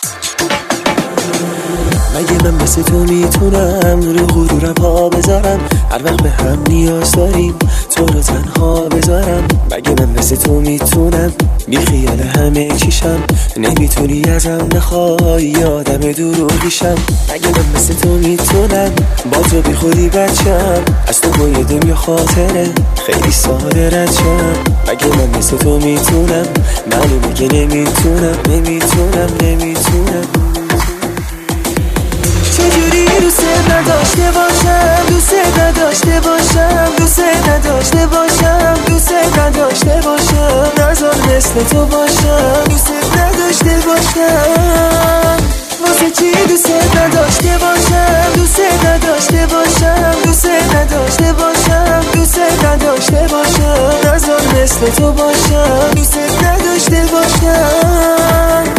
مگه من مثل تو میتونم رو غرورم ها بذارم؟ هر وقت به هم نیاز داریم تو رو تنها بذارم. مگه من مثل تو میتونم بی خیال همه چیشم؟ نمیتونی ازم نخوای یادم دروغیشم. مگه من مثل تو میتونم با تو بی خودی بچم از تو با یه دنیا خاطره خیلی ساده رد شم؟ مگه من مثل تو میتونم معلومه که نمیتونم چجوری دوست نداشته باشم، دوست نداشته باشم، دوست نداشته باشم، دوست نداشته باشم، نذار مثل تو باشم، دوست نداشته باشم. واسه چی دوست نداشته باشم، دوست نداشته باشم، دوست نداشته باشم، دوست نداشته باشم، نذار مثل تو باشم، دوست نداشته باشم.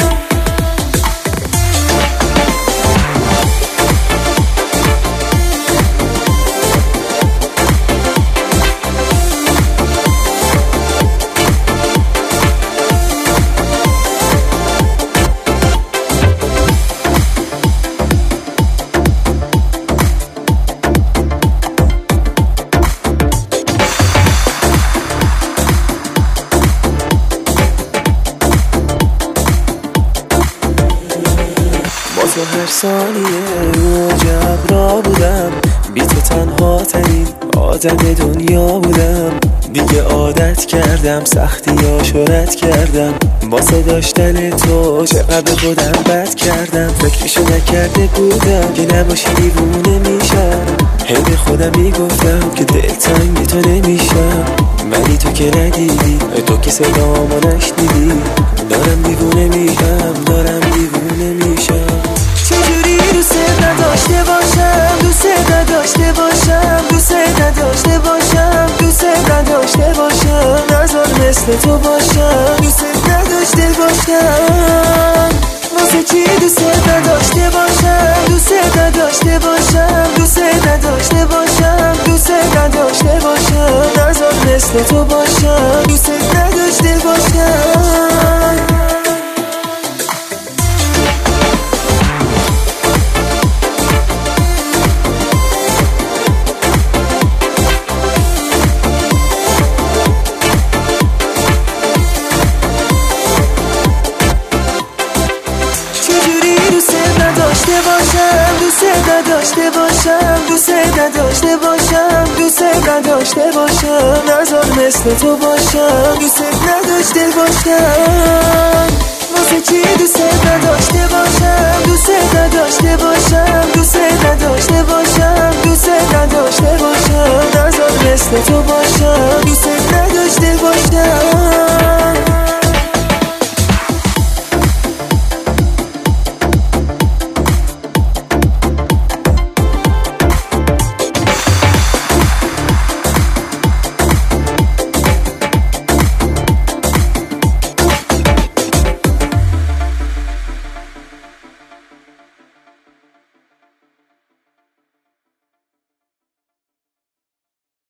تو هر ثانیه عجب را بودم، بی تو تنها ترین آدم دنیا بودم. دیگه عادت کردم سختیاشو رد کردم، واسه داشتن تو چقدر خودم بد کردم. فکرشو نکرده بودم که نباشی دیوونه میشم، هی به خودم میگفتم که دلتنگ تو نمیشم. ولی تو که ندیدی، تو که صدامو نشنیدی، دارم دیوونه میشم. چجوری دوست نداشته باشم، دوست نداشته باشم، دوست نداشته باشم، دوست نداشته باشم، نذار مثل تو باشم، دوست نداشته باشم. واسه چی دوست نداشته باشم، دوست نداشته باشم، دوست نداشته باشم، دوست نداشته باشم، نذار مثل تو باشم، دوست نداشته باشم. دوست نداشته باشم، دوست نداشته باشم، دوست نداشته باشم، نذار مثل تو باشم، دوست نداشته باشم.